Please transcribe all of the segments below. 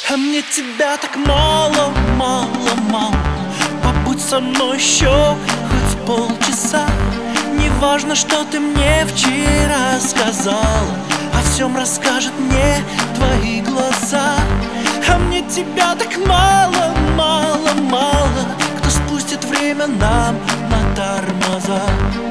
А мне тебя так мало, мало, мало. Побудь со мной еще хоть полчаса. Не важно, что ты мне вчера сказала, о всем расскажет мне твои глаза. А мне тебя так мало, мало, мало. Кто спустит время нам на тормоза?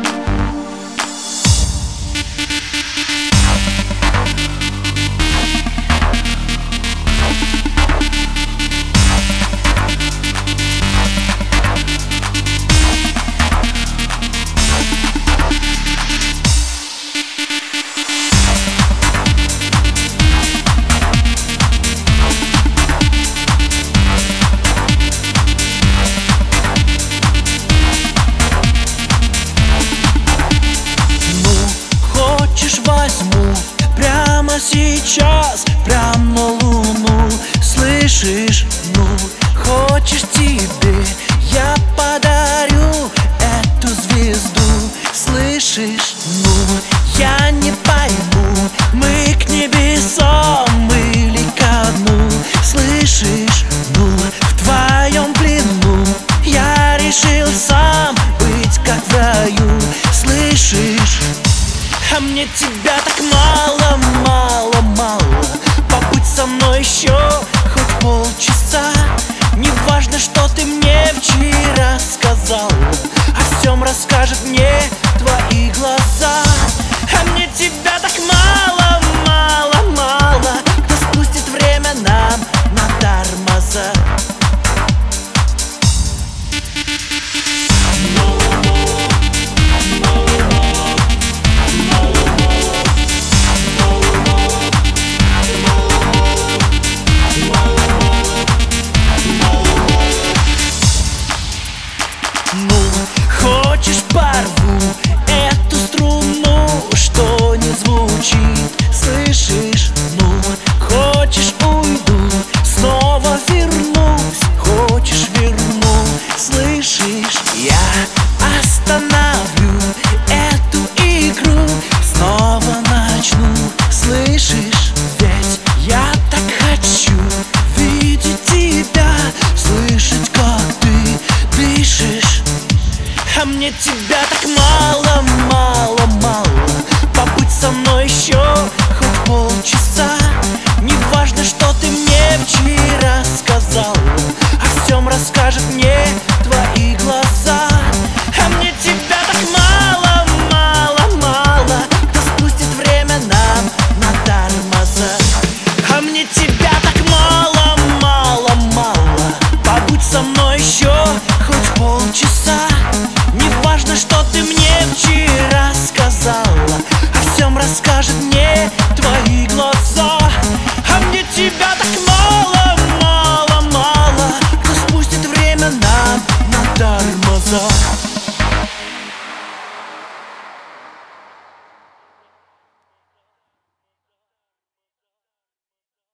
Возьму прямо сейчас, прям на луну. Слышишь, ну, хочешь тебе я подарю эту звезду. Слышишь, ну, я не пойму, мы к небесам или ко дну. Слышишь, ну, в твоем плену я решил сам быть как в раю. Слышишь? А мне тебя так мало, мало, мало. Побудь со мной еще хоть полчаса. Не важно, что ты мне вчера сказала, о всем расскажет мне твои глаза. А мне тебя так мало, мало, мало. Кто спустит время нам